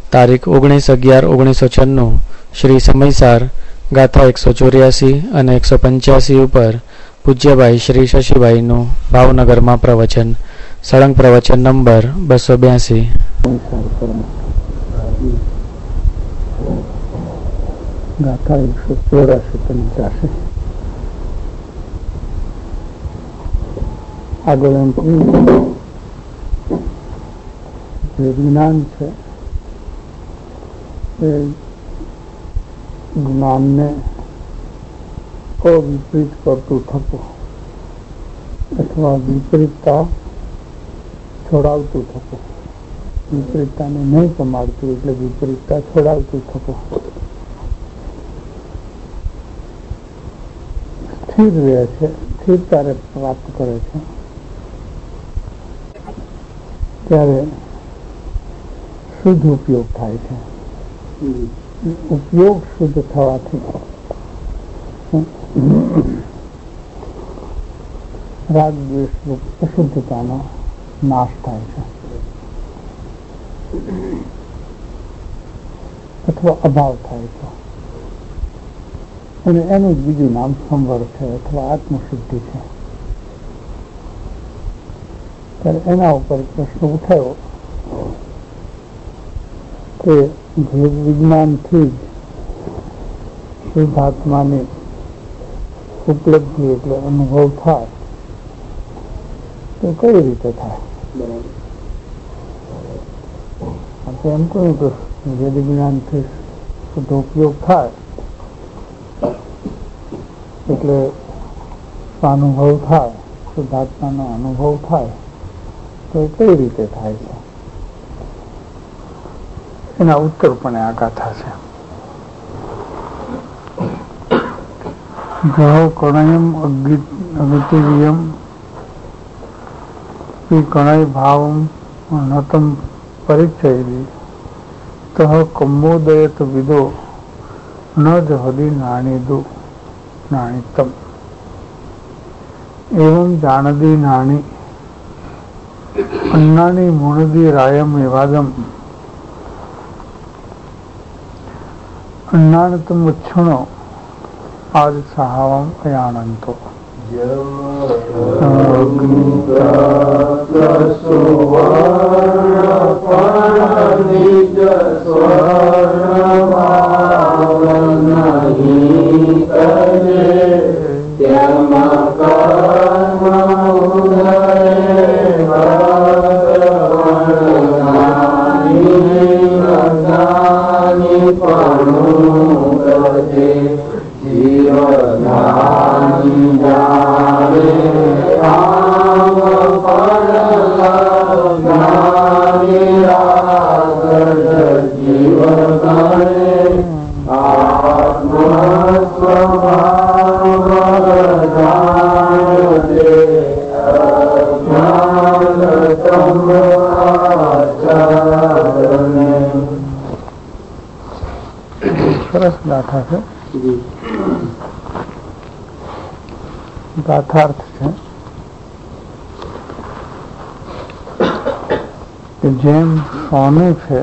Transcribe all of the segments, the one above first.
તારીખ 19/11/1996 શ્રી સમયસાર ગાથા 184 અને 185 ઉપર પૂજ્યભાઈ શ્રી શશીભાઈનું ભાવનગરમાં પ્રવચન. સળંગ પ્રવચન નંબર 282. ગાથા 184. આગળ જે જ્ઞાન છે એ જ્ઞાનને અવિપરીત કરતું થતું અથવા વિપરીતતા છોડાવતું થતું. વિપરીતતાને નહીં કમાડતું એટલે વિપરીતતા છોડાવતું થતું. સ્થિર રહે છે, સ્થિરતાને પ્રાપ્ત કરે છે ત્યારે શુદ્ધ ઉપયોગ થાય છે. ઉપયોગ શુદ્ધ થવાથી રાગ દ્વેષ અશુદ્ધતાનો નાશ થાય છે અથવા અભાવ થાય છે, અને એનું જ બીજું નામ સંવર છે અથવા આત્મશુદ્ધિ છે. ત્યારે એના ઉપર પ્રશ્ન ઉઠાયો કે જે વિજ્ઞાનથી શુદ્ધાત્માની ઉપલબ્ધિ એટલે અનુભવ થાય તો કઈ રીતે થાય? આપણે એમ કહ્યું કે જે વિજ્ઞાનથી શુદ્ધ ઉપયોગ થાય એટલે સ્વાનુભવ થાય, શુદ્ધાત્માનો અનુભવ થાય તો એ કઈ રીતે થાય છે? એના ઉત્તર પણ આ ગાથા છે. ગ્રહો કણયમ અગતિરિયમ કણય ભાવમ નતમ પરિચય તહ કમોદયત વિદો ન જ હદી નાણીદુ નાણીતમ એવં જાણદી નાણી અન્નાની મુણદી રાયમ એવાદમ અન્નાનતમ વચ્છણો આજ સહાવમ અયાનંતો સરસ ગાથા છે. ગાથાર્થ છે કે જેમ સોનું છે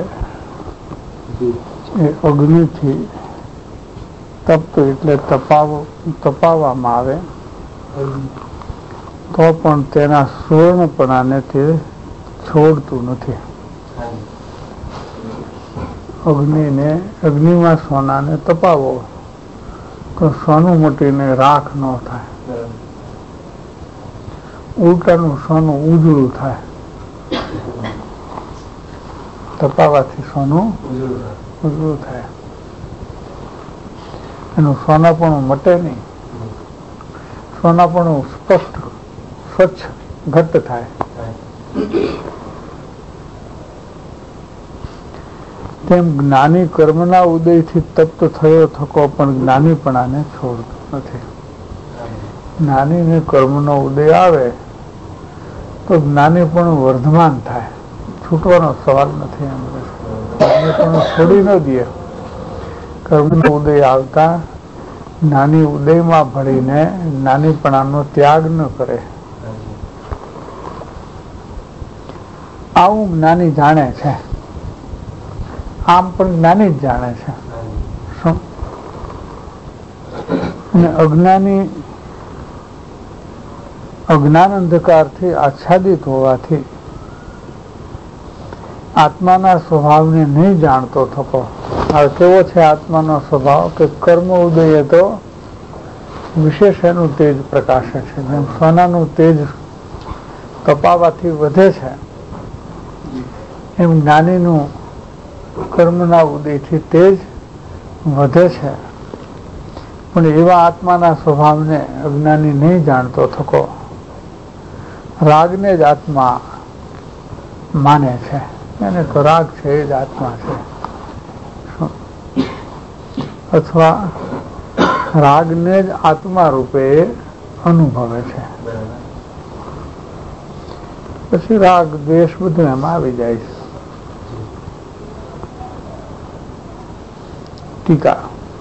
એ અગ્નિથી તપતું એટલે તપાવવામાં આવે તો પણ તેના સુવર્ણપણાને તે છોડતું નથી. અગ્નિમાં સોનાને તપાવો તો સોનું મટીને રાખ ન થાય, ઉલટાનું સોનું ઉજળું થાય. તપાવવાથી સોનું ઉજળું થાય, એનું સોનાપણું મટે નહીં, સોનાપણું સ્પષ્ટ સ્વચ્છ ઘટ્ટ થાય. તેમ જ્ઞાની કર્મના ઉદયથી તપ્ત થયો થકો પણ જ્ઞાનીપણાને છોડતો નથી. જ્ઞાનીને કર્મનો ઉદય આવે તો જ્ઞાનીપણું વર્ધમાન થાય, છૂટવાનો સવાલ નથી. જ્ઞાનીપણું છોડી ન દે. કર્મનો ઉદય આવતા જ્ઞાની ઉદયમાં ભળીને જ્ઞાનીપણાનો ત્યાગ ન કરે. આવું જ્ઞાની જાણે છે. આમ પણ જ્ઞાની જ જાણે છે. શું? અને અજ્ઞાની અજ્ઞાન અંધકારથી આચ્છાદિત હોવાથી આત્માના સ્વભાવને નહીં જાણતો થતો. હવે કેવો છે આત્માનો સ્વભાવ કે કર્મ ઉદય તો વિશેષ એનું તેજ પ્રકાશે છે. જેમ સોનાનું તેજ તપાવવાથી વધે છે એમ જ્ઞાનીનું કર્મના ઉદયથી તેજ વધે છે. પણ એવા આત્માના સ્વભાવને અજ્ઞાની નહીં જાણતો થકો. રાગને જ આત્મા માને છે. એને તો રાગ છે એ જ આત્મા છે. અથવા રાગને જ આત્મા રૂપે અનુભવે છે. પછી રાગ દ્વેષ બધું એમાં આવી જાય છે. ટીકા.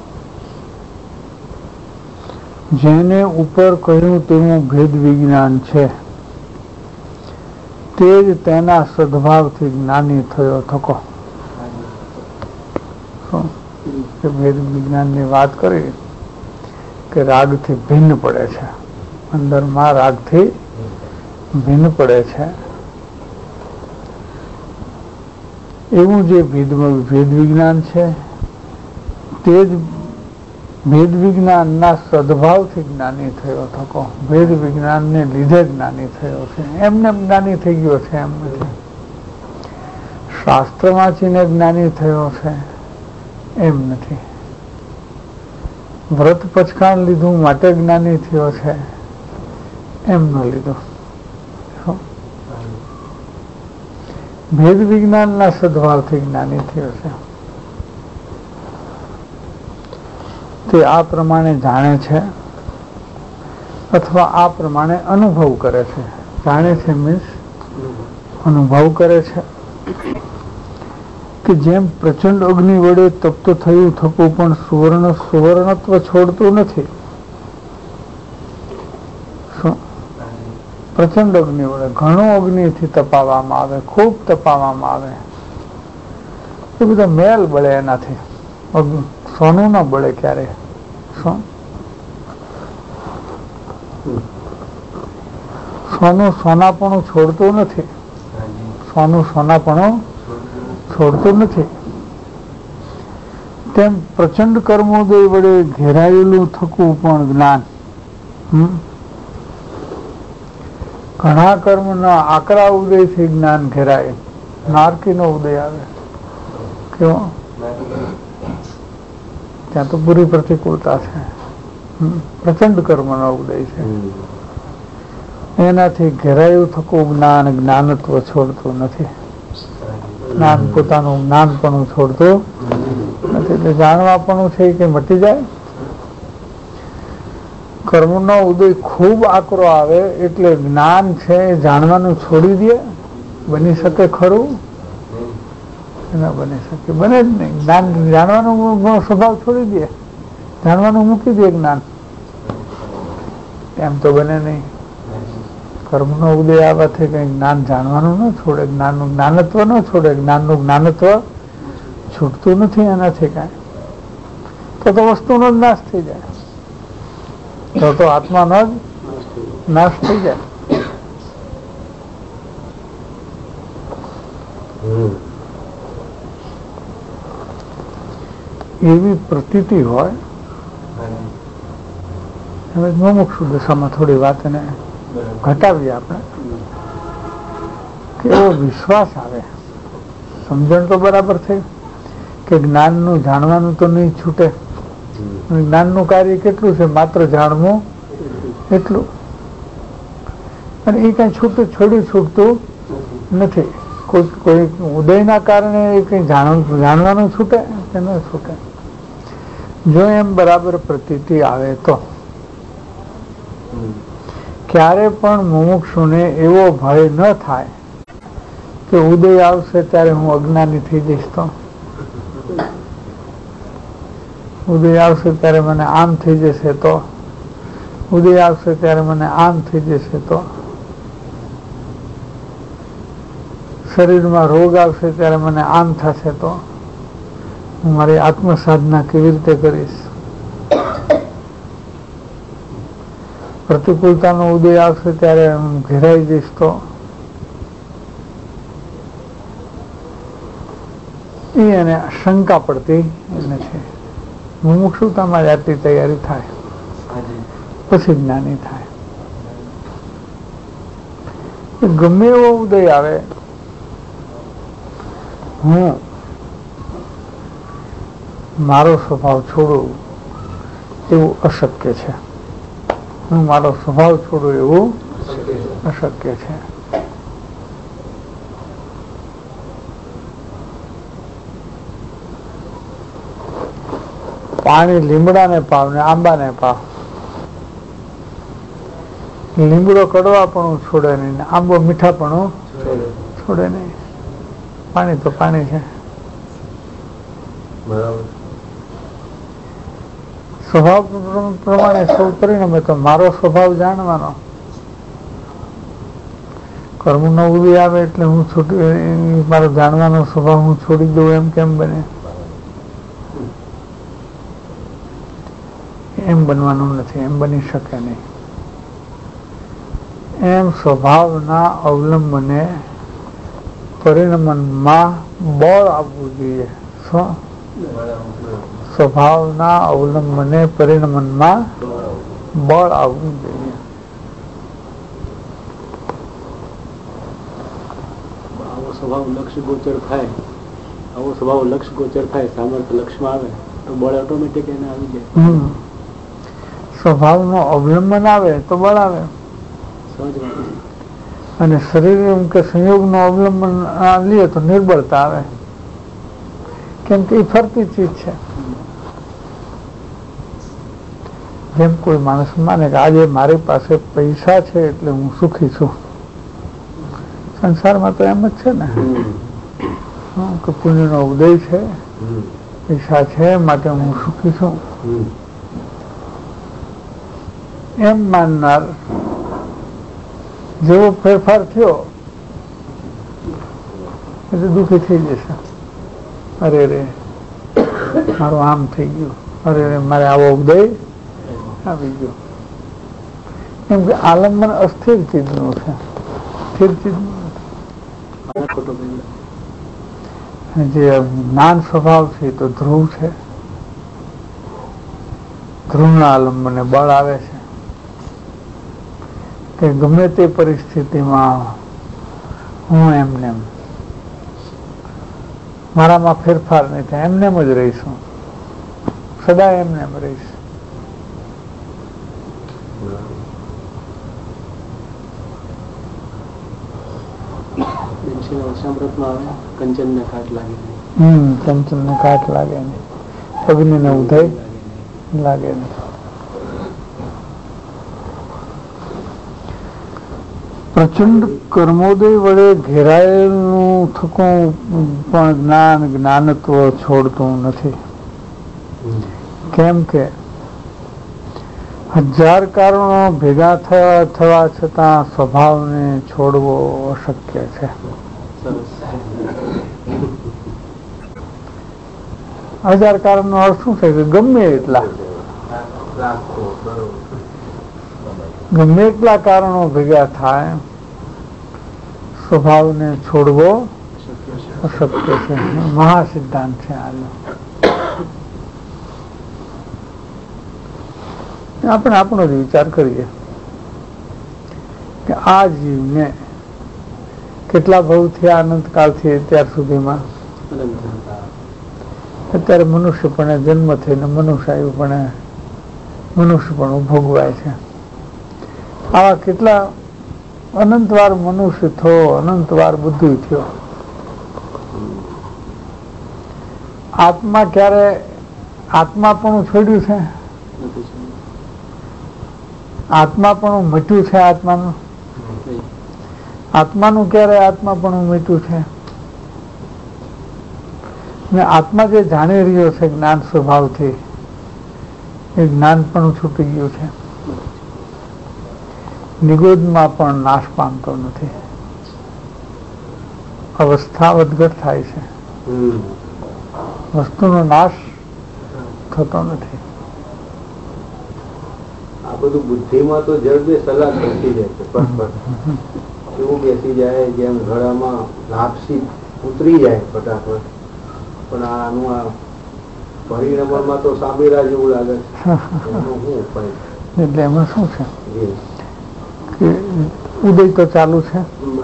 જેને ઉપર કહ્યું તેવું ભેદ વિજ્ઞાન છે તે જ તેના સદભાવથી જ્ઞાની થયો થકો. ભેદ વિજ્ઞાનની વાત કરી કે રાગથી ભિન્ન પડે છે. અંદરમાં રાગથી ભિન્ન પડે છે. એવું જે ભેદ વિજ્ઞાન છે તે જ ભેદ વિજ્ઞાનના સદભાવથી જ્ઞાની થયો થકો. ભેદ વિજ્ઞાનને લીધે જ્ઞાની થયો છે. એમને જ્ઞાની થઈ ગયો છે એમ નથી. શાસ્ત્ર વાંચીને જ્ઞાની થયો છે એમ નથી. વ્રત પચકાણ લીધું માટે જ્ઞાની થયો છે એમ ન લીધું. ભેદ વિજ્ઞાનના સદભાવથી જ્ઞાની થયો છે. તે આ પ્રમાણે જાણે છે અથવા આ પ્રમાણે અનુભવ કરે છે. જાણે છે મીન્સ અનુભવ કરે છે કે જેમ પ્રચંડ અગ્નિ વડે તપ્ત થયું થકું પણ સુવર્ણત્વ છોડતું નથી. પ્રચંડ અગ્નિ વડે ઘણું અગ્નિથી તપાવવામાં આવે, ખૂબ તપાવવામાં આવે, એ બધા મેલ બળે એનાથી. સોનું ન બળે ક્યારે. સોનું સોનાપણું છોડતું નથી. સોનું સોનાપણું છોડતું નથી. તેમ પ્રચંડ કર્મોદય વડે ઘેરાયેલું થકું પણ જ્ઞાન. ઘણા કર્મના આકરા ઉદયથી જ્ઞાન ઘેરાય. નારકીનો ઉદય આવે કેવો, ત્યાં તો પૂરી પ્રતિકૂળતા છે. પ્રચંડ કર્મનો ઉદય છે. એનાથી ઘેરાયું થકું જ્ઞાન જ્ઞાનત્વ છોડતું નથી. જ્ઞાન પોતાનું જ્ઞાનપણું છોડતું નથી. એટલે જાણવાપણું છે કે મટી જાય. કર્મનો ઉદય ખૂબ આકરો આવે એટલે જ્ઞાન છે એ જાણવાનું છોડી દે. બની શકે ખરું? ન બની શકે. બને જ નહીં. જ્ઞાન જાણવાનો સ્વભાવ છોડી દે, જાણવાનું મૂકી દે જ્ઞાન. એમ તો બને નહીં. કર્મનો ઉદય આવવાથી કઈ જ્ઞાન જાણવાનું ન છોડે, જ્ઞાનનું જ્ઞાનત્વ ન છોડે. જ્ઞાનનું જ્ઞાનત્વ છૂટતું નથી એનાથી કાંઈ. તો વસ્તુનો જ નાશ થઈ જાય. તો આત્માનો જ નાશ થઈ જાય. એવી પ્રતીતિ હોય. હવે મુમુક્ષુ દશામાં થોડી વાત એને ઘટાવીએ આપણે, કે એવો વિશ્વાસ આવે. સમજણ તો બરાબર થઈ કે જ્ઞાનનું જાણવાનું તો નહીં છૂટે. જ્ઞાનનું કાર્ય કેટલું છે? માત્ર જાણવું એટલું. અને એ કઈ છૂટતું નથી. કોઈ ઉદયના કારણે એ કઈ જાણવાનું છૂટે કે ન છૂટે. જો એમ બરાબર પ્રતીતિ આવે તો ક્યારે પણ મુમુક્ષુને એવો ભય ન થાય કે ઉદય આવશે ત્યારે હું અજ્ઞાની થઈ જઈશ. તો ઉદય આવશે ત્યારે મને આમ થઈ જશે, તો ઉદય આવશે ત્યારે મને આમ થઈ જશે, તો શરીરમાં રોગ આવશે ત્યારે મને આમ થશે, તો હું મારી આત્મ સાધના કેવી રીતે કરીશ? પ્રતિકૂળતાનો ઉદય આવશે ત્યારે હું ઘેરાઈ જઈશ તો એને શંકા પડતી નથી. મુમુક્ષુતામાં આટલી તૈયારી થાય પછી જ્ઞાની થાય. ગમે એવો ઉદય આવે, હું મારો સ્વભાવ છોડું એવું અશક્ય છે. હું મારો સ્વભાવ છોડું એવું અશક્ય છે. પાણી લીમડાને પાવ ને આંબાને પાવ. લીમડો કડવાપણું છોડે નહીં, આંબો મીઠાપણું છોડે નહીં. પાણી તો પાણી છે. સ્વભાવ પ્રમાણે સૌ પરિણમે. તો મારો સ્વભાવ જાણવાનો. કર્મનો ઉદય આવે એટલે હું છૂટી, મારો જાણવાનો સ્વભાવ હું છોડી દઉં એમ કેમ બને? એમ બનવાનું નથી, એમ બની શકે નહીં. એમ સ્વભાવના અવલંબને પરિણમનમાં બળ આપવું જોઈએ. સ્વભાવના અવલંબને પરિણમનમાં બળ આવવું જોઈએ. આવો સ્વભાવ લક્ષ્ય ગોચર થાય, આવો સ્વભાવ લક્ષ્ય ગોચર થાય, સામર્થ્ય લક્ષ્યમાં આવે તો બળ ઓટોમેટિક એને આવી જાય. સ્વભાવનો અવલંબન આવે તો બળ આવે. અને શરીર એમ કે સંયોગનો અવલંબન લે તો નિર્બળતા આવે. કેમ કે એ ફરતી ચીજ છે. જેમ કોઈ માણસ માને કે આજે મારી પાસે પૈસા છે એટલે હું સુખી છું. સંસારમાં તો એમ જ છે ને કે પુણ્યનો ઉદય છે, પૈસા છે માટે હું સુખી છું એમ માનનાર જેવો ફેરફાર થયો એટલે દુઃખી થઈ જશે. અરે રે મારું આમ થઈ ગયું, અરે રે મારે આવો ઉદય આવી ગયો. કેમ કે આલંબન અસ્થિર ચીજનું છે, સ્થિર ચીજનું નથી. જે જ્ઞાન સ્વભાવ છે તો ધ્રુવ છે. ધ્રુવના આલંબને બળ આવે છે કે ગમે તે પરિસ્થિતિમાં હું એમને મારામાં ફેરફાર નહીં થાય, એમને જ રહીશું, સદા એમને રહીશ. કંચન ને કાટ લાગે, કંચન ને કાટ લાગે નહીં, અગ્નિ ને ઉદય લાગે નહીં. પ્રચંડ કર્મોદય વડે ઘેરાયેલું થતું પણ જ્ઞાનત્વ છોડતું નથી. કેમ કે 1000 કારણો ભેગા થવા છતાં સ્વભાવને છોડવો અશક્ય છે. 1000 કારણનો અર્થ શું છે કે ગમે એટલા કારણો ભેગા થાય, સ્વભાવને છોડવો અશક્ય છે. મહાસિદ્ધાંત છે આનો. આપણે આપણો જ વિચાર કરીએ કે આ જીવને કેટલા ભવથી અનંતકાળથી અત્યાર સુધીમાં અત્યારે મનુષ્યપણે જન્મ થઈને મનુષ્યપણું ભોગવાય છે. આવા કેટલા અનંતવાર મનુષ્ય થયો, અનંતવાર બુદ્ધિ થયો. આત્મા ક્યારે આત્માપણું છોડ્યું છે? આત્માપણું મટ્યું છે? આત્માનું ક્યારે આત્માપણું મટ્યું છે? ને આત્મા જે જાણી રહ્યો છે જ્ઞાન સ્વભાવથી, એ જ્ઞાનપણું છૂટી ગયું છે. નિગોદમાં પણ નાશ પામતો નથી, અવસ્થા વધઘટ થાય છે. વસ્તુનો નાશ થતો નથી. આ બધું બુદ્ધિમાં તો જલ્દી સલાહ બેસી જાય છે, એવું બેસી જાય જેમ ગળામાં લાપસી ઉતરી જાય ફટાફટ. પણ આનું આ પરિણામમાં તો સાબેરા જેવું લાગે છે. એનો શું ઉપાય? એટલે એમાં શું છે કે ઉદય તો ચાલુ છે,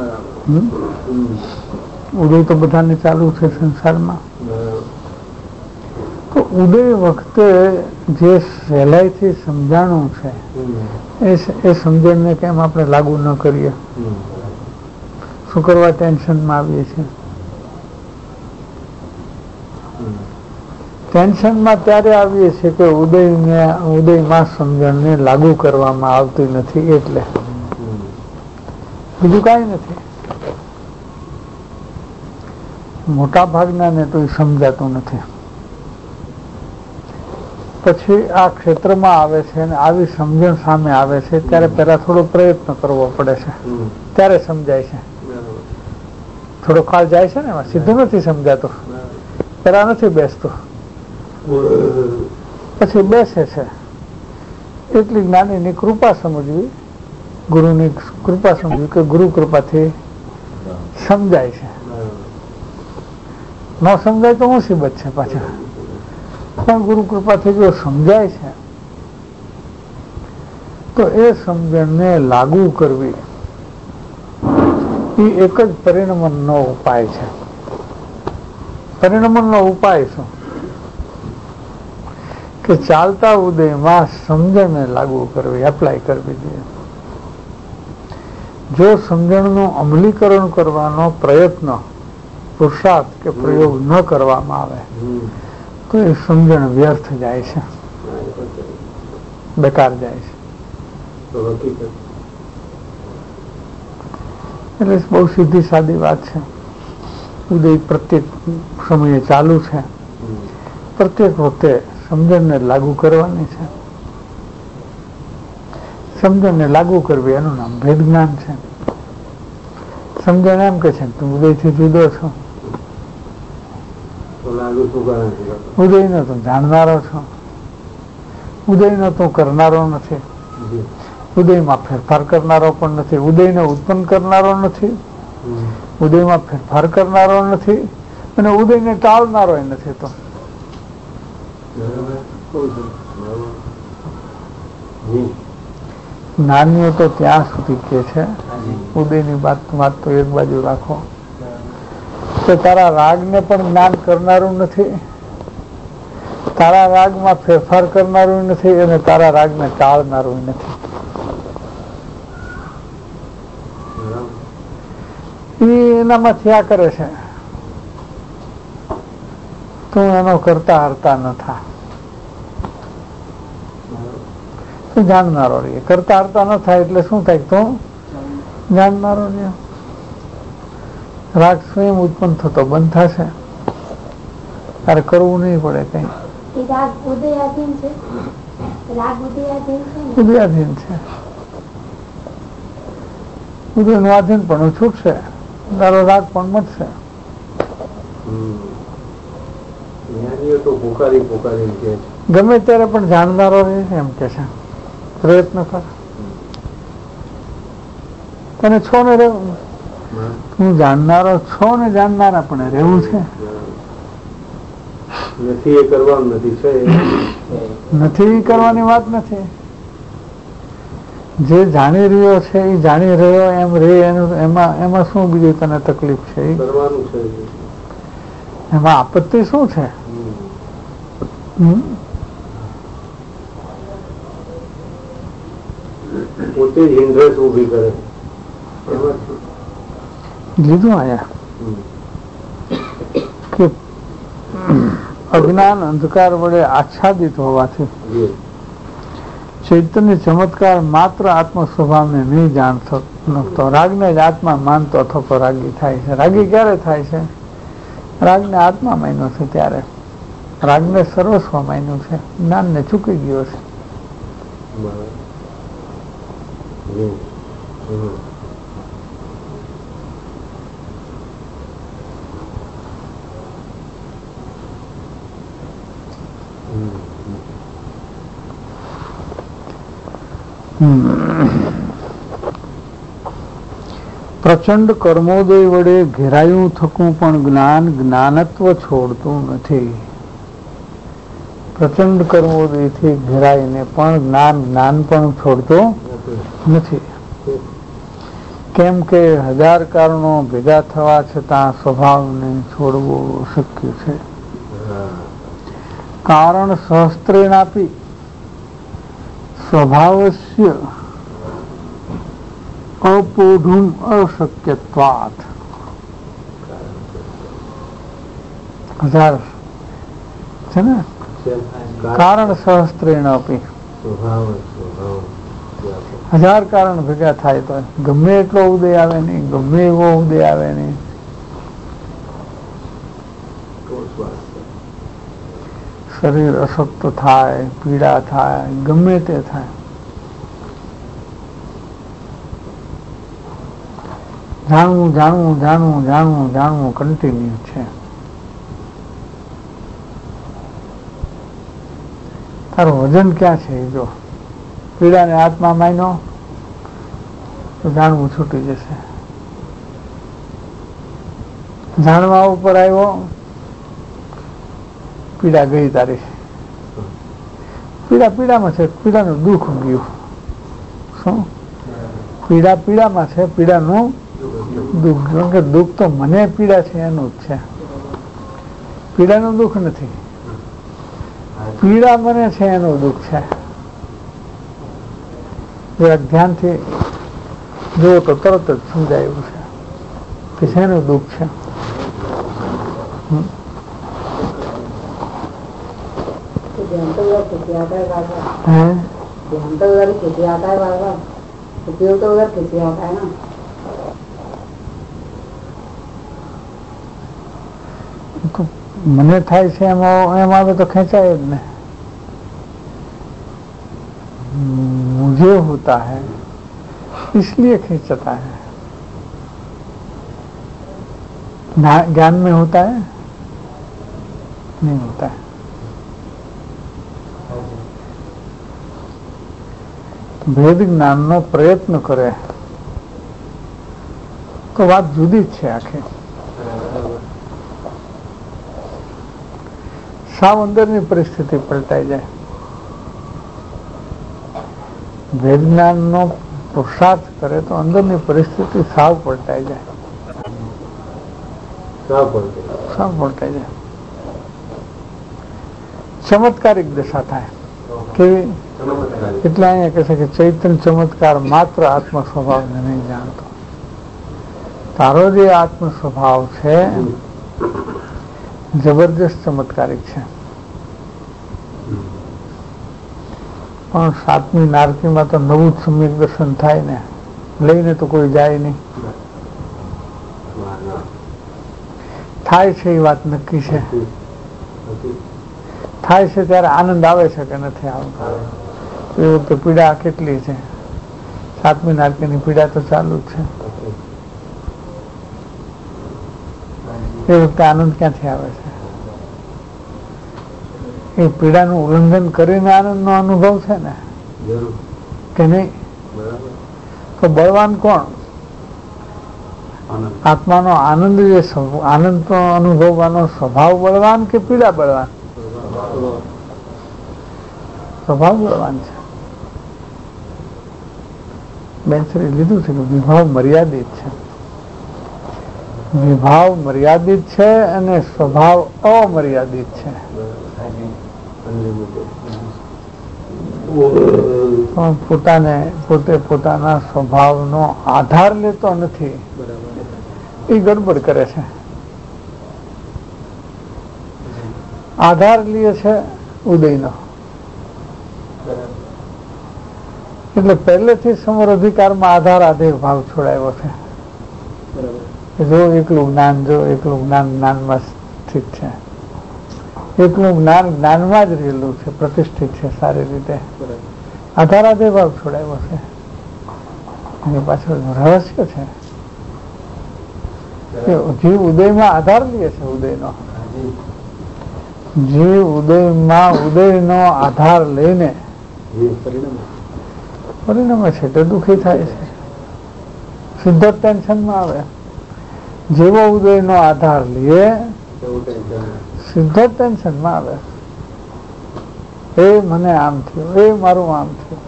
ઉદય તો બધાને ચાલુ છે સંસારમાં. તો ઉદય વખતે જે સહેલાઈથી સમજાણું છે એ સમજણને કેમ આપણે લાગુ ન કરીએ? શું કરવા ટેન્શનમાં આવીએ છીએ? ટેન્શનમાં ત્યારે આવીએ છીએ કે ઉદયમાં સમજણને લાગુ કરવામાં આવતી નથી, એટલે બીજું કાંઈ નથી. મોટા ભાગનાને તો એ સમજાતું નથી. પછી આ ક્ષેત્રમાં આવે છે અને આવી સમજણ સામે આવે છે ત્યારે પહેલા થોડો પ્રયત્ન કરવો પડે છે, ત્યારે સમજાય છે. થોડો કાળ જાય છે ને, એમાં સીધું નથી સમજાતું. પેલા નથી બેસતું, પછી બેસે છે. એટલી જ્ઞાનીની કૃપા સમજવી, ગુરુની કૃપા સમજવી કે ગુરુ કૃપાથી સમજાય છે. ન સમજાય તો મુસીબત છે પાછા. પણ ગુરુ કૃપાથી જો સમજાય છે તો એ સમજણને લાગુ કરવી એ એક જ પરિણમનનો ઉપાય છે. પરિણમનનો ઉપાય શું? કે ચાલતા ઉદયમાં સમજણને લાગુ કરવી, એપ્લાય કરવી જોઈએ. જો સમજણનું અમલીકરણ કરવાનો પ્રયત્ન, પુરુષાર્થ કે પ્રયોગ ન કરવામાં આવે તો એ સમજણ વ્યર્થ જાય છે, બેકાર જાય છે. એટલે બહુ સીધી સાદી વાત છે. ઉદય પ્રત્યેક સમયે ચાલુ છે, પ્રત્યેક વખતે સમજણને લાગુ કરવાની છે. સમજણને લાગુ કરવી એનું નામ ભેદ જ્ઞાન છે. સમજણ એમ કે છે તું ઉદયથી જુદો છો, ઉદયનો તું જાણનારો છો, ઉદયનો તું કરનારો નથી, ઉદયમાં ફેરફાર કરનારો પણ નથી, ઉદયને ઉત્પન્ન કરનારો નથી, ઉદયમાં ફેરફાર કરનારો નથી અને ઉદયને ટાળનારો નથી. તો જ્ઞાનીઓ તો ત્યાં સુધી કે છે, ઉદયની વાત તો એક બાજુ રાખો, તો તારા રાગને પણ જ્ઞાન કરનારું નથી, તારા રાગમાં ફેરફાર કરનારું નથી અને તારા રાગને ટાળનારું નથી. એ એનામાંથી આ કરે છે. તું એનો કરતા હરતા ન થા, તું જાણનારો રહીએ. કરતા હરતા ન થાય એટલે શું થાય? તું જાણનારો રહીએ. રાગ સ્વયં ઉત્પન્ન થતો બંધ થશે, તારે કરવું નહીં પડે કઈ. ઉદયાધીન છે. ઉદયનું આધીન પણ છૂટશે, તારો રાગ પણ મળશે. ગમે ત્યારે પણ જાણનારો રહે એમ કે છે. પ્રયત્ન કર, તને છો ને રહેવું. તું જાણનારો છો ને જાણનારા પણ રહેવું છે. નથી કરવાની વાત નથી. જે જાણી રહ્યો છે એ જાણી રહ્યો એમ રે, એમાં શું બીજું તને તકલીફ છે? એમાં આપત્તિ શું છે? પોતે જ હિન્દ્રસ ઉભી કરે. લીધું આયા કે અજ્ઞાન અંધકાર વડે આચ્છાદિત હોવાથી ચૈતન્ય ચમત્કાર માત્ર આત્મ સ્વભાવને નહીં જાણતો, રાગને જ આત્મા માનતો અથવા રાગી થાય છે. રાગી ક્યારે થાય છે? રાગને આત્મા માન્યો છે ત્યારે. રાગને સર્વસ્વ માન્યું છે, જ્ઞાનને ચૂકી ગયો છે. પ્રચંડ કર્મોદય વડે ઘેરાયું થકું પણ જ્ઞાન જ્ઞાનત્વ છોડતું નથી. પ્રચંડ કર્મોદયથી ઘેરાઈને પણ જ્ઞાન જ્ઞાન પણ છોડતો નથી. કેમ કે 1000 કારણો ભેગા થવા છતાં સ્વભાવને છોડવું શક્ય છે. કારણ સહસ્ત્રેણાપી સ્વભાવસ્ય અપોઢુમ અશક્યત્વાત. 1000 છે ને, કારણ સહસ્ત્રેણાપી 1000 કારણ ભેગા થાય તો ગમે એટલો ઉદય આવે નહીં, ગમે એવો ઉદય આવે નહીં, શરીર અશક્ત થાય, પીડા થાય, ગમે તે થાય, જાણવું જાણવું જાણવું જાણવું જાણવું કન્ટિન્યુ છે. તારું વજન ક્યાં છે? જો પીડાને હાથમાં માન્યો તો જાણવું છૂટી જશે. જાણવા ઉપર આવ્યો, પીડા ગઈ તારી. પીડા પીડામાં છે, પીડાનું દુઃખ ગયું. શું? પીડા પીડામાં છે, પીડાનું દુઃખ. કારણ કે દુઃખ તો મને પીડા છે એનું જ છે, પીડાનું દુઃખ નથી. પીડા મને છે એનું દુઃખ છે. ધ્યાનથી જો તો તરત જ સમજાયું છે કે શેનું દુઃખ છે. મને થાય છે એમ આવે તો ખેંચાય જ ને. मुझे होता है इसलिए खींचता है. ज्ञान में होता है नहीं होता है. ભેદ જ્ઞાનનો પ્રયત્ન કરે તો વાત જુદી જ છે આખી. સાવ અંદરની પરિસ્થિતિ પલટાઈ જાય. ભેદ જ્ઞાનનો પુરુષાર્થ કરે તો અંદરની પરિસ્થિતિ સાવ પલટાઈ જાય. સાવ પલટાઈ જાય. ચમત્કારિક દશા થાય. કેવી? એટલે અહીંયા કહે છે કે ચૈતન્ય ચમત્કાર માત્ર આત્મ સ્વભાવને નહીં જાણતો. તારો જે આત્મ સ્વભાવ છે જબરદસ્ત ચમત્કારિક છે. પણ 7મી નારકીમાં તો નવું જ સમ્યક દર્શન થાય ને, લઈને તો કોઈ જાય નહીં. થાય છે એ વાત નક્કી છે. થાય છે ત્યારે આનંદ આવે છે કે નથી આવતો. એ વખતે પીડા કેટલી છે? 7મી નારકીની પીડા તો ચાલુ જ છે. એ વખતે આનંદ ક્યાંથી આવે છે? એ પીડાનું ઉલ્લંઘન કરીને આનંદનો અનુભવ છે ને કે નહીં? તો બળવાન કોણ? આત્માનો આનંદ જે આનંદ અનુભવવાનો સ્વભાવ બળવાન કે પીડા બળવાન? સ્વભાવ બળવાન છે. બેન્ચરી લીધું છે કે વિભાવ મર્યાદિત છે. વિભાવ મર્યાદિત છે અને સ્વભાવ અમર્યાદિત છે. પણ પોતે પોતાના સ્વભાવનો આધાર લેતો નથી, એ ગડબડ કરે છે. આધાર લે છે ઉદયનો. એટલે પહેલેથી સમર અધિકારમાં આધાર આધેય ભાવ છોડાયો છે. જો એકલું જ્ઞાન, જો એકલું જ્ઞાન જ્ઞાનમાં સ્થિત છે. એકલું જ્ઞાન જ્ઞાનમાં જ રહેલું છે, પ્રતિષ્ઠિત છે સારી રીતે. આધાર આધેય ભાવ છોડાયો છે. એની પાછળ રહસ્ય છે. જીવ ઉદયમાં આધાર લે છે. ઉદયનો જીવ ઉદયમાં ઉદયનો આધાર લઈને પરિણમે છે તે દુઃખી થાય છે, સીધો ટેન્શનમાં આવે. જેવો ઉદયનો આધાર લે સીધો ટેન્શનમાં આવે. એ મને આમ થયું, એ મારું આમ થયું.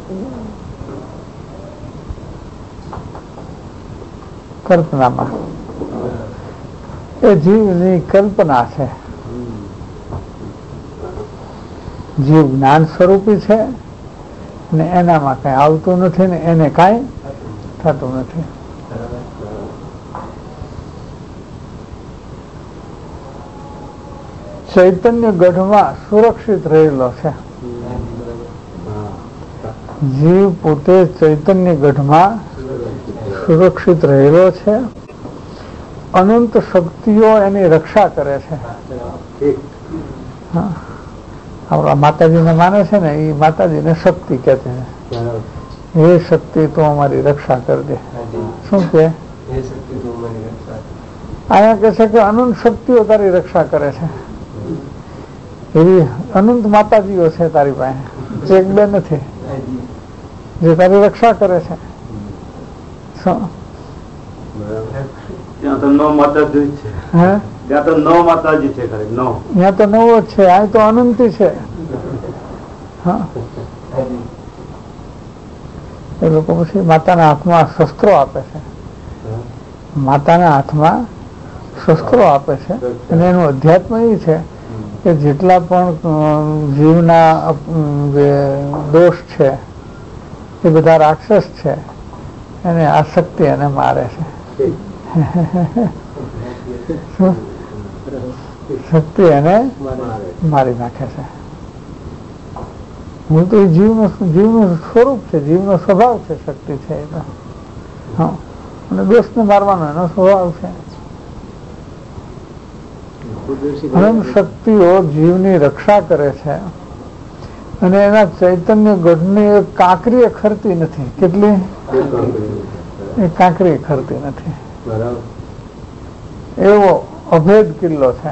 કલ્પનામાં એ જીવની કલ્પના છે. જીવ જ્ઞાન સ્વરૂપી છે ને એનામાં કઈ આવતું નથી ને એને કઈ થતું નથી. ચૈતન્ય ગઢમાં સુરક્ષિત રહેલો છે. જીવ પોતે ચૈતન્ય ગઢમાં સુરક્ષિત રહેલો છે. અનંત શક્તિઓ એની રક્ષા કરે છે. આપણા માતાજીને માને છે ને, એ માતાજીને શક્તિ કહે છે. એ શક્તિ તો અમારી રક્ષા કરી દે. શું કે અહીંયા કહે છે કે અનંત શક્તિઓ તારી રક્ષા કરે છે. એવી અનંત માતાજીઓ છે તારી પાસે, એક બે નથી, જે તારી રક્ષા કરે છે. ત્યાં તો નવ માતાજી છે. ત્યાં તો નવ માતાજી છે. ત્યાં તો નવો જ છે, આ તો અનંતી છે. હા, એ લોકો પછી માતાના હાથમાં શસ્ત્રો આપે છે. માતાના હાથમાં શસ્ત્રો આપે છે અને એનું અધ્યાત્મ એ છે કે જેટલા પણ જીવના જે દોષ છે એ બધા રાક્ષસ છે, એને આ શક્તિ એને મારે છે. શક્તિ એને મારી નાખે છે. હું તો જીવનું સ્વરૂપ છે, જીવનો સ્વભાવ છે, શક્તિ છે એ તો. હા, અને દોષને મારવાનો એનો સ્વભાવ છે. અનંત શક્તિઓ જીવની રક્ષા કરે છે અને એના ચૈતન્ય ગઢની એક કાંકરી ખરતી નથી. કેટલી? એ કાંકરી ખરતી નથી. એવો અભેદ કિલ્લો છે,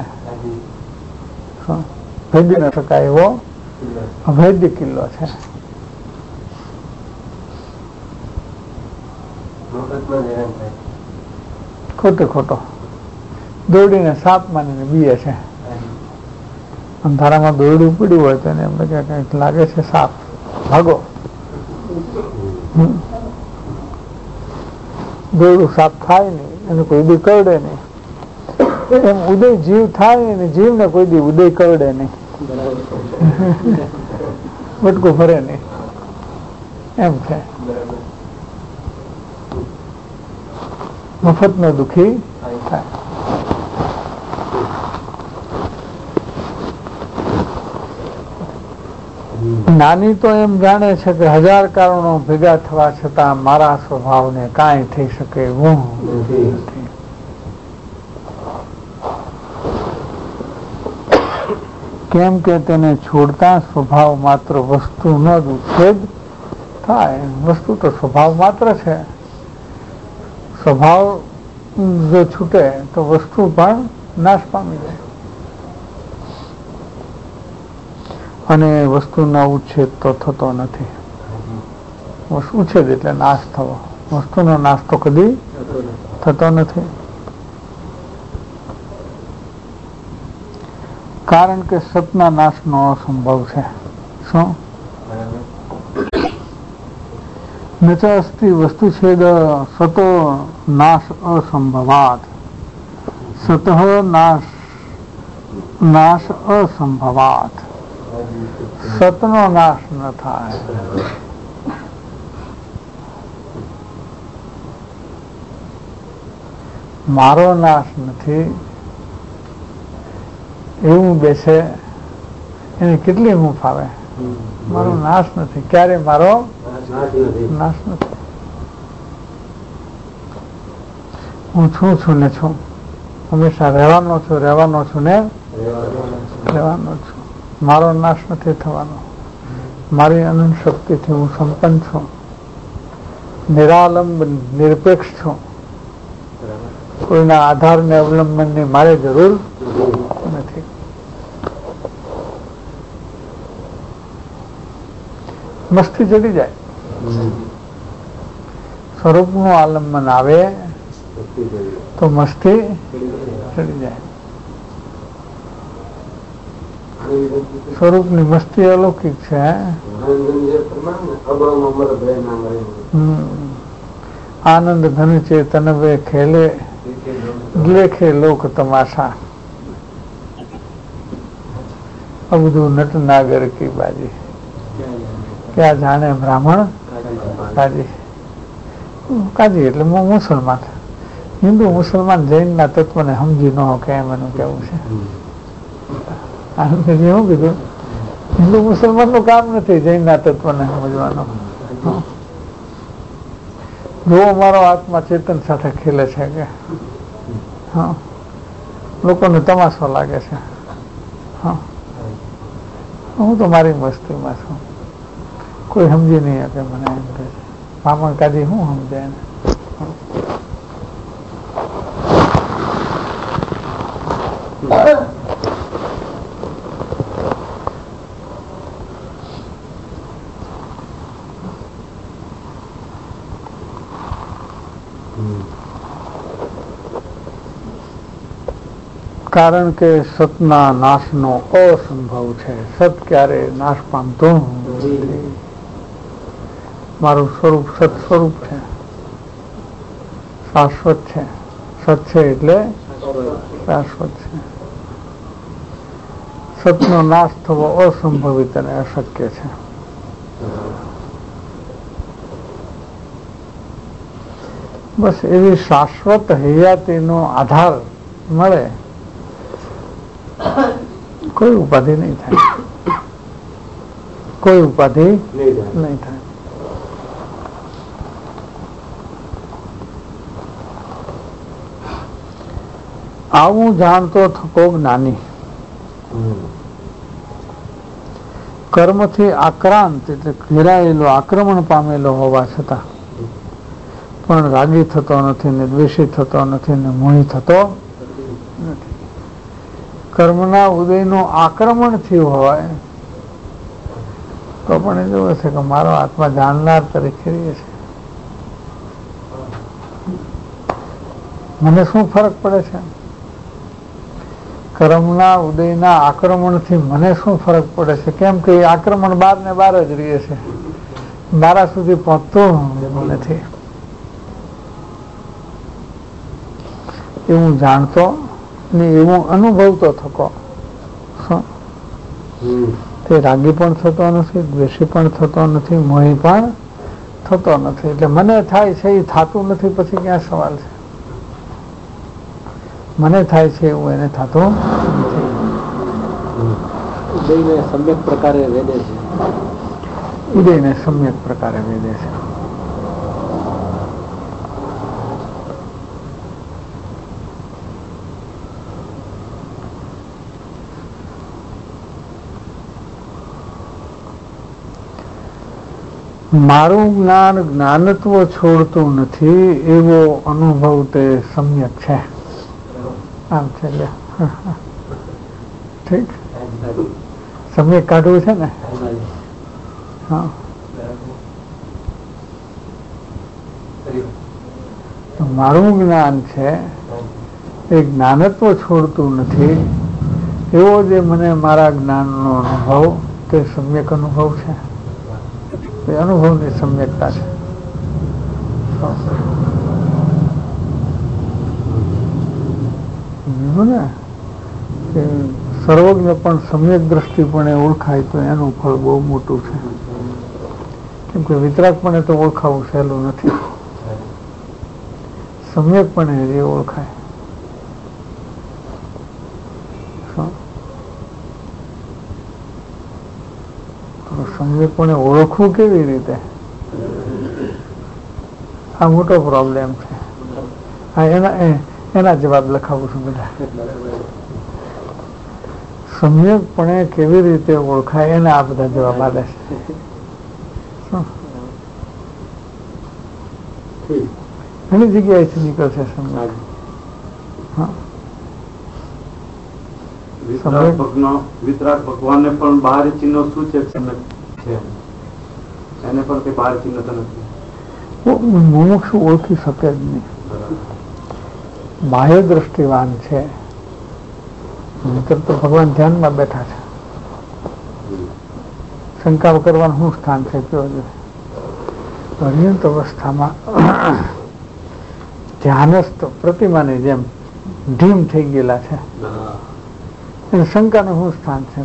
ભેદી ન શકાય એવો અભેદ્ય કિલ્લો છે. ખોટે ખોટો દોડીને સાપ માનીને બીએ છે. અંધારામાં દોરડું પડ્યું હોય તો એને એમ કંઈક લાગે છે સાપ, ભાગો. દોરડું સાપ થાય નહીં, એને કોઈ દી કરડે નહીં. એમ ઉદય જીવ થાય અને જીવને કોઈ દી ઉદય કરડે નહીં, બટકું ફરે નહીં. એમ છે. મફત નો દુઃખી થાય. નાની તો એમ જાણે છે કે 1000 કારણો ભેગા થવા છતાં મારા સ્વભાવને કાંઈ થઈ શકે એવું નથી. કેમ કે તેને છોડતા સ્વભાવ માત્ર વસ્તુનો જ ઉચ્છેદ થાય. વસ્તુ તો સ્વભાવ માત્ર છે. સ્વભાવ જો છૂટે તો વસ્તુ પણ નાશ પામી જાય. અને વસ્તુનો ઉચ્છેદ તો થતો નથી. ઉચ્છેદ એટલે નાશ થવો. વસ્તુનો નાશ તો કદી થતો નથી. કારણ કે સતના નાશનો અસંભવ છે. શું? ન ચ અસ્તિ વસ્તુછેદ સતો નાશ અસંભવાત. સતઃ નાશ અસંભવાત. સતનો નાશ ન થાય. મારો નાશ નથી એવું બેસે એને કેટલી હૂંફ આવે. મારો નાશ નથી, ક્યારે મારો નાશ નથી. હું છું ને છું, હંમેશા રહેવાનો છું ને રહેવાનો છું. મારો નાશ નથી થવાનો. મારી અનંત શક્તિથી હું સંપન્ન છું. નિરાલંબ નિરપેક્ષ છું. કોઈના આધાર ને અવલંબનની મારે જરૂર નથી. મસ્તી ચડી જાય. સ્વરૂપનું આલંબન આવે તો મસ્તી ચડી જાય. સ્વરૂપની મસ્તી અલૌકિક છે. આનંદ ધન ચેતન વે ખેલે લેખે લોક તમાશા અબધુ નટ નાગર કી બાજી ક્યાં જાણે બ્રાહ્મણ કાજી. કાજી એટલે મુસલમાન, હિન્દુ મુસલમાન જૈન ના તત્વને સમજી ન હો કે એમ એનું કેવું છે. આનંદજી શું કીધું? હિન્દુ મુસલમાન નું કામ નથી જૈન ના તત્વને સમજવાનું. જો મારો આત્મા ચેતન સાથે ખેલે છે કે લોકોને તમાશો લાગે છે. હું તો મારી મસ્તીમાં છું, કોઈ સમજી નહીં શકે મને એમ કે બ્રાહ્મણ કાજી શું સમજે એને. કારણ કે સતના નાશનો અસંભવ છે. સત ક્યારે નાશ પામતો નથી. મારું સ્વરૂપ સત સ્વરૂપ છે, શાશ્વત છે. સત છે એટલે શાશ્વત છે. સતનો નાશ થવો અસંભવિત અને અશક્ય છે. બસ એવી શાશ્વત હયાતીનો આધાર મળે, કોઈ ઉપાધિ નહીં થાય. કોઈ ઉપાધિ નહીં થાય. આવું જાણતો થકો જ્ઞાની કર્મથી આક્રાંત એટલે ઘેરાયેલો, આક્રમણ પામેલો હોવા છતાં પણ રાગી થતો નથી ને દ્વેષી થતો નથી ને મોહી થતો નથી. કર્મના ઉદયનું આક્રમણ થયું હોય તો પણ એ જોવે છે કે મારો આત્મા જાણનાર તરીકે રહે છે. મને શું ફરક પડે છે? કર્મના ઉદયના આક્રમણથી મને શું ફરક પડે છે? કેમ કે એ આક્રમણ બાર ને બાર જ રહે છે, મારા સુધી પહોંચતું નથી. એવું જાણતો ને એવું અનુભવતો થકો તે રાગી પણ થતો નથી, દ્વેષી પણ થતો નથી, મોહી પણ થતો નથી. એટલે મને થાય છે એ થતું નથી, પછી ક્યાં સવાલ છે? મને થાય છે એવું એને થતું નથી. ઉદયને સમ્યક પ્રકારે વેદે છે. ઉદયને સમ્યક પ્રકારે વેદે છે. મારું જ્ઞાન જ્ઞાનત્વ છોડતું નથી એવો અનુભવ તે સમ્યક છે. આમ છે ઠીક. સમ્યક કાઢવું છે ને. હા, મારું જ્ઞાન છે એ જ્ઞાનત્વ છોડતું નથી એવો જે મને મારા જ્ઞાનનો અનુભવ તે સમ્યક અનુભવ છે. એ અનુભવની સમ્યકતા છે. ને કે સર્વજ્ઞ પણ સમ્યક દ્રષ્ટિપણે ઓળખાય તો એનું ફળ બહુ મોટું છે. કેમ કે વિતરાગપણે તો ઓળખાવું સહેલું નથી, સમ્યકપણે જે ઓળખાય. સમ્યકપણે ઓળખવું કેવી રીતે? આ મોટો પ્રોબ્લેમ છે. હા, એના જવાબ લખાવું છું બધા. સમ્યકપણે કેવી રીતે ઓળખાય એના આ બધા જવાબ આપે છે. ઘણી જગ્યાએથી નીકળશે સમ્યક. વિતરાગ ભગવાનને પણ બહાર ચિહ્નો સૂચક છે. એને પણ કઈ બહાર ચિહ્નતા નથી. મુમુક્ષુ ઓળખી શકે જ નહીં. બાહ્ય દ્રષ્ટિવાન છે, મિત્ર તો ભગવાન ધ્યાનમાં બેઠા છે. શંકા કરવાનું શું સ્થાન છે? કયો છે પર્યંત અવસ્થામાં ધ્યાનસ્થ પ્રતિમાની જેમ ઢીમ થઈ ગયેલા છે. એને શંકાનું શું સ્થાન છે?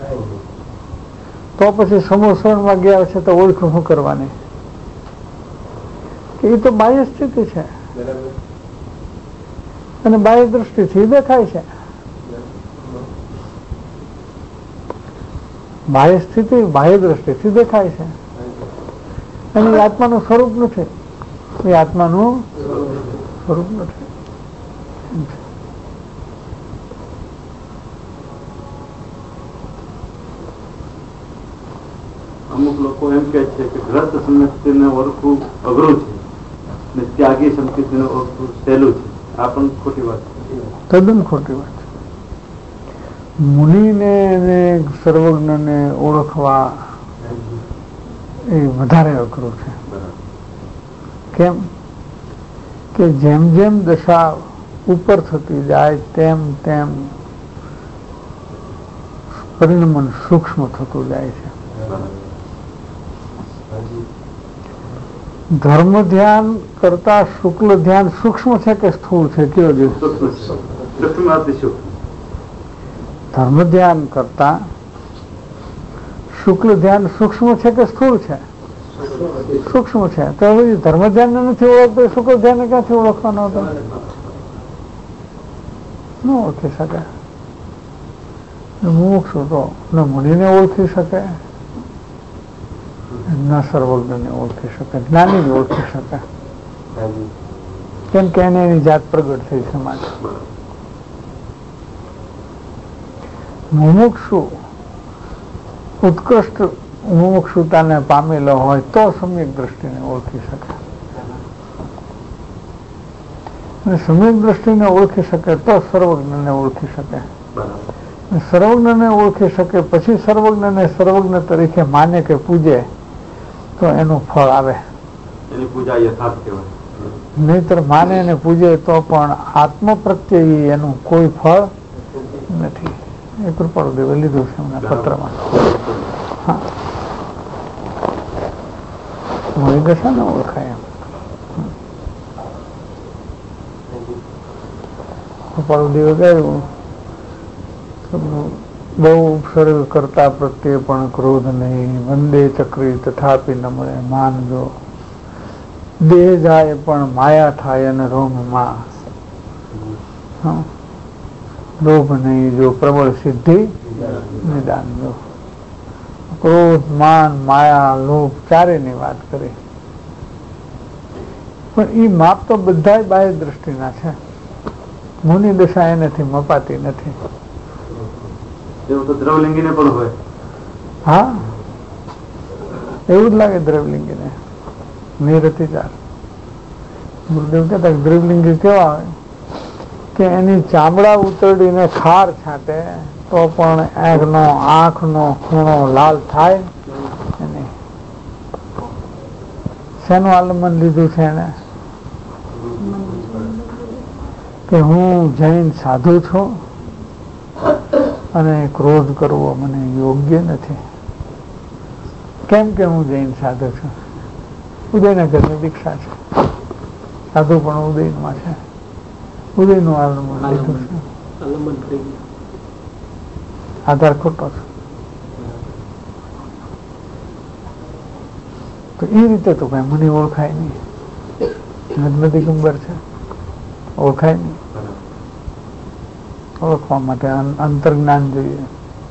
તો પછી સમોસણમાં ગયા છે તો ઓળખું શું કરવાની? એ તો બાહ્ય સ્થિતિ છે અને બાહ્ય દ્રષ્ટિથી દેખાય છે. બાહ્ય સ્થિતિ બાહ્ય દ્રષ્ટિથી દેખાય છે અને એ આત્માનું સ્વરૂપ નથી. એ આત્માનું સ્વરૂપ નથી. અમુક લોકો એમ કે છે કે ગ્રસ્ત સંસ્કૃતિને ઓળખવું અઘરું છે ને ત્યાગી સંસ્કૃતિને ઓળખવું સહેલું છે. આ પણ ખોટી વાત છે. તદ્દન ખોટી વાત. મુનિને અને સર્વજ્ઞને ઓળખવા એ વધારે અઘરું છે. કેમ કે જેમ જેમ દશા ઉપર થતી જાય તેમ તેમ પરિણમન સૂક્ષ્મ થતું જાય છે. ધર્મ ધ્યાન કરતા શુક્લ ધ્યાન સૂક્ષ્મ છે કે સ્થૂળ છે? કયો છે? ધર્મ ધ્યાન કરતા શુક્લ ધ્યાન સૂક્ષ્મ છે કે સ્થૂળ છે? સૂક્ષ્મ છે. તો ધર્મ ધ્યાન નથી ઓળખતો, શુક્લ ધ્યાન ક્યાંથી ઓળખવાનો હતો? ન ઓળખી શકે. મુમુક્ષુ તો ન મુનિને ઓળખી શકે, ન સર્વજ્ઞને ઓળખી શકે, જ્ઞાનીને ઓળખી શકે. કેમ કે એને એની જાત પ્રગટ થઈ છે માટે. મુમુક્ષુ ઉત્કૃષ્ટ મુમુક્ષુતાને પામેલો હોય તો સમ્યક દ્રષ્ટિને ઓળખી શકે, અને સમ્યક દ્રષ્ટિને ઓળખી શકે તો સર્વજ્ઞને ઓળખી શકે. સર્વજ્ઞને ઓળખી શકે પછી સર્વજ્ઞને સર્વજ્ઞ તરીકે માને કે પૂજે તો એનું ફળ આવે. એની પૂજા યથાર્થ કહેવાય. નહીતર માને અને પૂજે તો પણ આત્મ પ્રત્યે એનું કોઈ ફળ નથી. એ કૃપાળુદેવે લીધું છે એમના પત્રમાં. હા, મળી દશા ને ઓળખાય એમ. કૃપાળુદેવે કહ્યું બહુ ઉપસર્ગ કરતા પ્રત્યે પણ ક્રોધ નહીં, વંદે ચક્રી તથાપી ન મળે માનજો, દેહ જાય પણ માયા થાય અને રોમમાં લોભ નહીં જો પ્રબળ સિદ્ધિ નિદાન જો. ક્રોધ માન માયા લોભ ચારેની વાત કરી, પણ એ માપ તો બધા બાહ્ય દ્રષ્ટિના છે. મુનિ દશા એનાથી મપાતી નથી. એવું તો દ્રવલિંગીને પણ હોય. હા, એવું જ લાગે દ્રવલિંગીને. નિરતિચાર ગુરુદેવ કહેતા દ્રવલિંગી કેવા હોય કે એની ચામડા ઉતરડીને ખાર છાંટે તો પણ આંખનો ખૂણો લાલ થાય. શેનું આલમન લીધું છે એને? કે હું જૈન સાધુ છું અને ક્રોધ કરવો મને યોગ્ય નથી. કેમ કે હું જૈન સાધુ છું. ઉદયના ઘરની દીક્ષા છે, સાધુ પણ ઉદયમાં છે. ઉદયનું આલમન લીધું છે. આધાર ખોટો છે. તો એ રીતે તો કઈ મુનિ ઓળખાય નહીં. દિગંબર છે, ઓળખાય નહીં. ઓળખવા માટે અંતર્જ્ઞાન જોઈએ.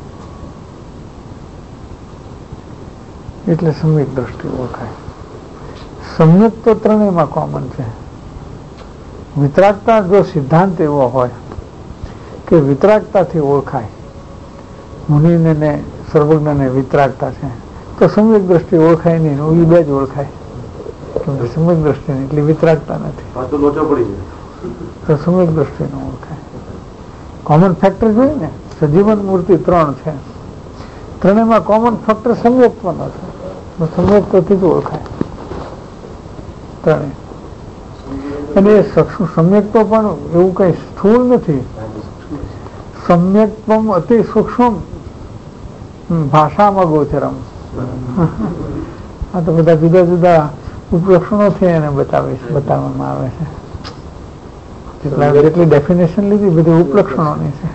એટલે સમ્યક દ્રષ્ટિ ઓળખાય. સમ્યક તો ત્રણેયમાં કોમન છે. વિતરાગતા જો સિદ્ધાંત એવો હોય કે વિતરાગતાથી ઓળખાય, મુનિને ને સર્વજ્ઞને વિતરાગતા છે, તો સમ્યક દ્રષ્ટિ ઓળખાય નહીં. એ બે જ ઓળખાય. સમ્યક દ્રષ્ટિ એટલી વિતરાગતા નથી તો સમ્યક દ્રષ્ટિ ન ઓળખાય. કોમન ફેક્ટર જોઈએ ને. સજીવન મૂર્તિ ત્રણ છે, ત્રણેયમાં કોમન ફેક્ટર સમ્યકત્વનો છે. સમ્યક્તથી જ ઓળખાય ત્રણે. અને એ સમ્યક્તો પણ એવું કઈ સ્થૂળ નથી. સમ્યક્ત્વમ અતિ સૂક્ષ્મ ભાષામાં ગોચરમ. આ તો બધા જુદા જુદા ઉપલક્ષણોથી એને બતાવવામાં આવે છે. જેટલી ડેફિનેશન લીધી બધી ઉપલક્ષણોની છે.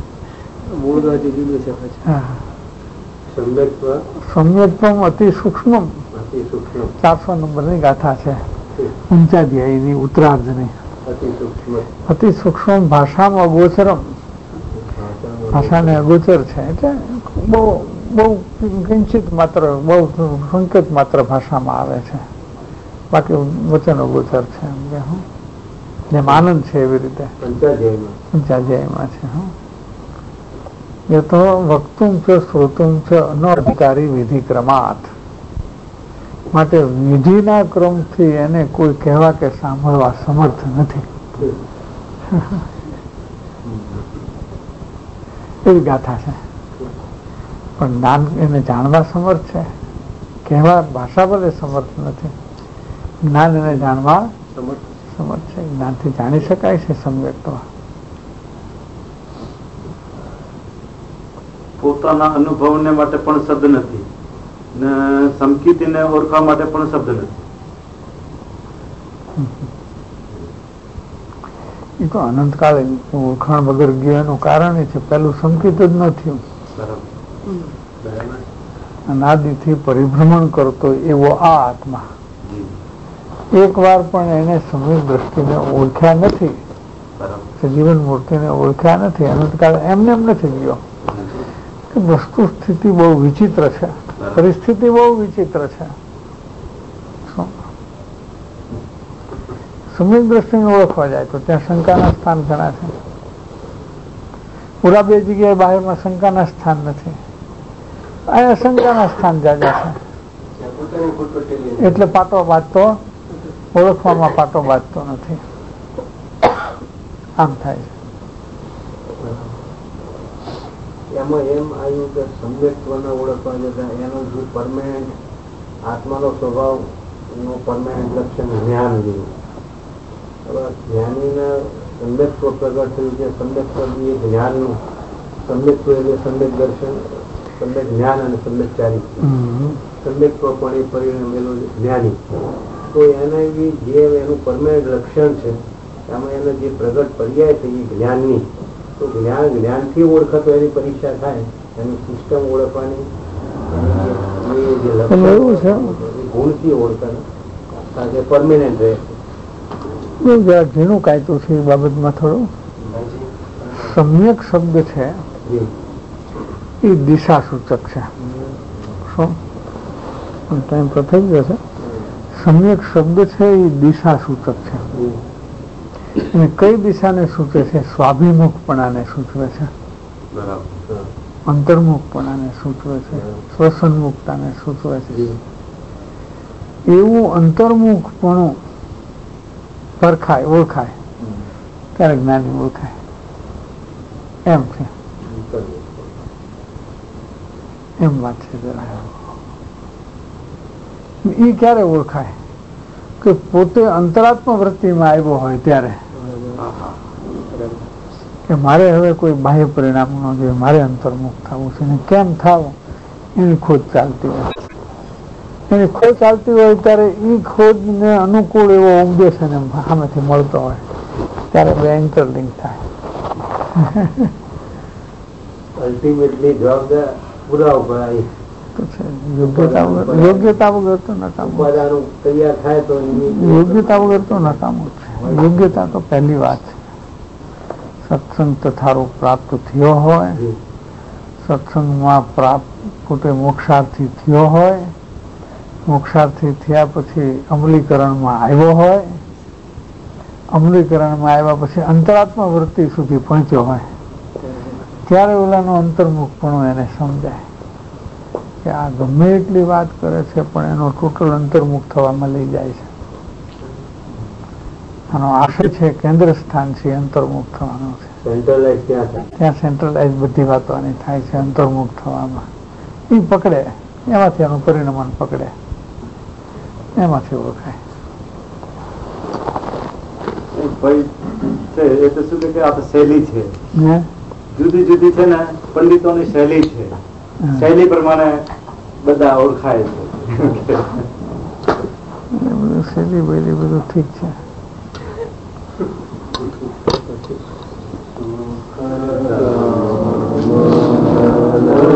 સમ્યક્ત્વમ અતિ સૂક્ષ્મ 400 નંબરની ગાથા છે પંચાધ્યાયની ઉત્તરાર્ધની. અતિ સૂક્ષ્મ ભાષામાં અગોચરમ. ભાષાને અગોચર છે એટલે બહુ બહુ કિંચિત માત્ર બહુ સંકેત માત્ર ભાષામાં આવે છે, બાકી વચન અગોચર છે. જેમ આનંદ છે એવી રીતે પંચાધ્યાયમાં છે. એ તો વક્તુમ ચ શ્રોતુમ ચ અનધિકારી વિધિ ક્રમાત. માટે વિધિના ક્રમથી એને કોઈ કહેવા કે સાંભળવા સમર્થ નથી. એવી ગાથા છે. પણ જ્ઞાન એને જાણવા સમર્થ છે, કહેવા ભાષા ભલે સમર્થ નથી. જ્ઞાન એને જાણવા સમર્થ છે. જ્ઞાનથી જાણી શકાય છે સમ્યક્ત. પોતાના અનુભવને માટે પણ શબ્દ નથી ને સમકીતીને ઓળખવા માટે પણ શબ્દ નથી. એ તો અનંતકાળે ઓળખાણ વગર ગયો એનું કારણ એ છે પેલું સંકિત જ ન થયું. અનાદિથી પરિભ્રમણ કરતો એવો આ આત્મા એક વાર પણ એને સમ્યક દ્રષ્ટિને ઓળખ્યા નથી, જીવન મૂર્તિને ઓળખ્યા નથી. અનંતકાળ એમને એમ નથી ગયો. વસ્તુ સ્થિતિ બહુ વિચિત્ર છે, પરિસ્થિતિ બહુ વિચિત્ર છે. સમ્યક દ્રષ્ટિને ઓળખવા જાય તો ત્યાં શંકાના સ્થાન ઘણા છે. પૂરા બે જગ્યાએ બહારમાં શંકાના સ્થાન નથી, અહીંયા શંકાના સ્થાન જાજા છે. એટલે પાટો બાંધતો ઓળખવામાં પાટો બાંધતો નથી. આમ થાય છે. એમાં એમ આવ્યું કે સમ્યક્ત્વને ઓળખવા જતા એનો જે પરમાનન્ટ આત્માનો સ્વભાવ નું પરમાનન્ટ લક્ષણ જ્ઞાન જેવું. હવે જ્ઞાનીના સમ્યક્ત્વ પ્રગટ થયું છે. સમ્યક્ત્વ એ જ્ઞાનનું સમ્યક્ત્વ એટલે સમ્યક દર્શન, સમ્યક જ્ઞાન અને સમ્યક ચારિત્ર્ય. સમ્યક્ત્વ પણ એ પરિણમેલું જ્ઞાની. તો એને બી જે એનું પરમાનન્ટ લક્ષણ છે એમાં એને જે પ્રગટ પર્યાય છે એ જ્ઞાનની. તો જ્ઞાનથી ઓળખાતો એની પરીક્ષા થાય, એની સિસ્ટમ ઓળખવાની ગુણથી ઓળખાય કારણ કે પરમેનન્ટ રહે. જેનું કાયતું છે એ બાબતમાં થોડું સમ્યક શબ્દ છે એ દિશા સૂચક છે. શું ટાઈમ પર થઈ ગયો છે? સમ્યક શબ્દ છે એ દિશા સૂચક છે. અને કઈ દિશાને સૂચવે છે? સ્વાભિમુખપણાને સૂચવે છે, અંતર્મુખપણાને સૂચવે છે, સ્વસન્મુખતાને સૂચવે છે. એવું અંતર્મુખપણું પરખાય ઓળખાય ત્યારે જ્ઞાની ઓળખાય એમ છે. એમ વાત છે. જરા એ ક્યારે ઓળખાય કે પોતે અંતરાત્મા વૃત્તિમાં આવ્યો હોય ત્યારે કે મારે હવે કોઈ બાહ્ય પરિણામ ન જોઈએ, મારે અંતર્મુખ થવું છે. ને કેમ થવું એની ખોજ ચાલતી હોય. એની ખોજ ચાલતી હોય ત્યારે એ ખોજને અનુકૂળ એવો ઉપદેશ એને સામેથી મળતો હોય ત્યારે બે ઇન્ટરલિંક થાય. અલ્ટિમેટલી જવાબદાર પૂરા ઉપર યોગ્યતા વગર તો નકામું. તૈયાર થાય તો યોગ્યતા વગર તો નકામું છે. યોગ્યતા તો પહેલી વાત છે. સત્સંગ તથારો પ્રાપ્ત થયો હોય, સત્સંગમાં પોતે મોક્ષાર્થી થયો હોય, મોક્ષાર્થી થયા પછી અમલીકરણમાં આવ્યો હોય, અમલીકરણમાં આવ્યા પછી અંતરાત્મા વૃત્તિ સુધી પહોંચ્યો હોય ત્યારે ઓલાનું અંતર્મુખપણું એને સમજાય કે આ ગમે એટલી વાત કરે છે પણ એનો ટોટલ અંતર્મુખ થવામાં લઈ જાય છે. આનો આશય છે, કેન્દ્ર સ્થાન છે, અંતર્મુખ થવાનું છે. ત્યાં સેન્ટ્રલાઇઝ બધી વાતો આની થાય છે અંતર્મુખ થવામાં. એ પકડે એમાંથી એનું પરિણામ પકડે, એમાંથી ઓળખાય. ભાઈ છે એ તો શું કે આ તો શૈલી છે, હે? જુદી જુદી છે ને પંડિતોની શૈલી છે, શૈલી પ્રમાણે બધા ઓળખાય છે. શૈલી બધું ઠીક છે.